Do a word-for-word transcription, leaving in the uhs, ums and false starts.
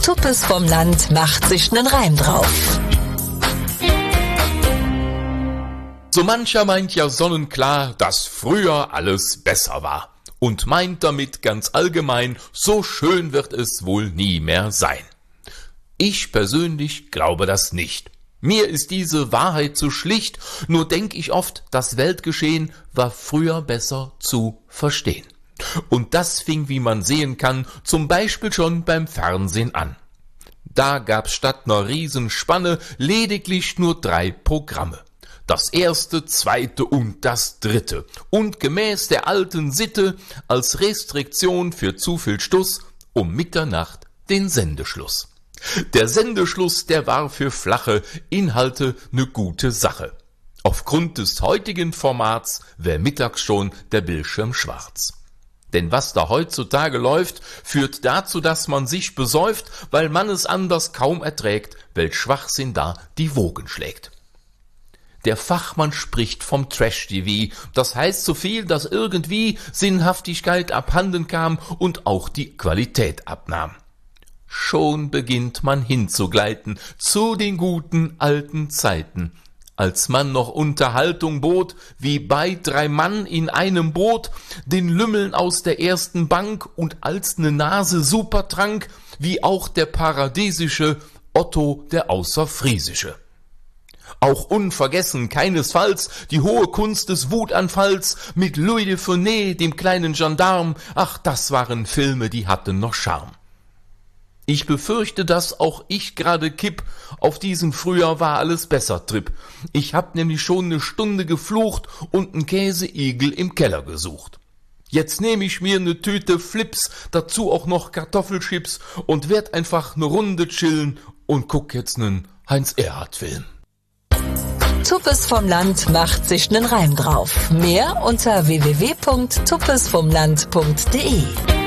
Tuppes vom Land macht sich nen Reim drauf. So mancher meint ja sonnenklar, dass früher alles besser war. Und meint damit ganz allgemein, so schön wird es wohl nie mehr sein. Ich persönlich glaube das nicht. Mir ist diese Wahrheit zu schlicht, nur denk ich oft, das Weltgeschehen war früher besser zu verstehen. Und das fing, wie man sehen kann, zum Beispiel schon beim Fernsehen an. Da gab's statt ner Riesenspanne lediglich nur drei Programme. Das erste, zweite und das dritte. Und gemäß der alten Sitte als Restriktion für zu viel Stuss um Mitternacht den Sendeschluss. Der Sendeschluss, der war für flache Inhalte ne gute Sache. Aufgrund des heutigen Formats wär mittags schon der Bildschirm schwarz. Denn was da heutzutage läuft, führt dazu, dass man sich besäuft, weil man es anders kaum erträgt, welch Schwachsinn da die Wogen schlägt. Der Fachmann spricht vom Trash-T V, das heißt so viel, dass irgendwie Sinnhaftigkeit abhanden kam und auch die Qualität abnahm. Schon beginnt man hinzugleiten zu den guten alten Zeiten, als man noch Unterhaltung bot, wie bei drei Mann in einem Boot, den Lümmeln aus der ersten Bank und als ne Nase super trank, wie auch der paradiesische Otto der Außerfriesische. Auch unvergessen keinesfalls die hohe Kunst des Wutanfalls mit Louis de Funès, dem kleinen Gendarm. Ach, das waren Filme, die hatten noch Charme. Ich befürchte, dass auch ich gerade kipp auf diesen früher war alles besser Trip. Ich hab nämlich schon ne Stunde geflucht und n Käseigel im Keller gesucht. Jetzt nehm ich mir ne Tüte Flips, dazu auch noch Kartoffelchips und werd einfach ne Runde chillen und guck jetzt nen Heinz-Erhardt-Film. Tuppes vom Land macht sich nen Reim drauf. Mehr unter w w w punkt tuppes vom land punkt de.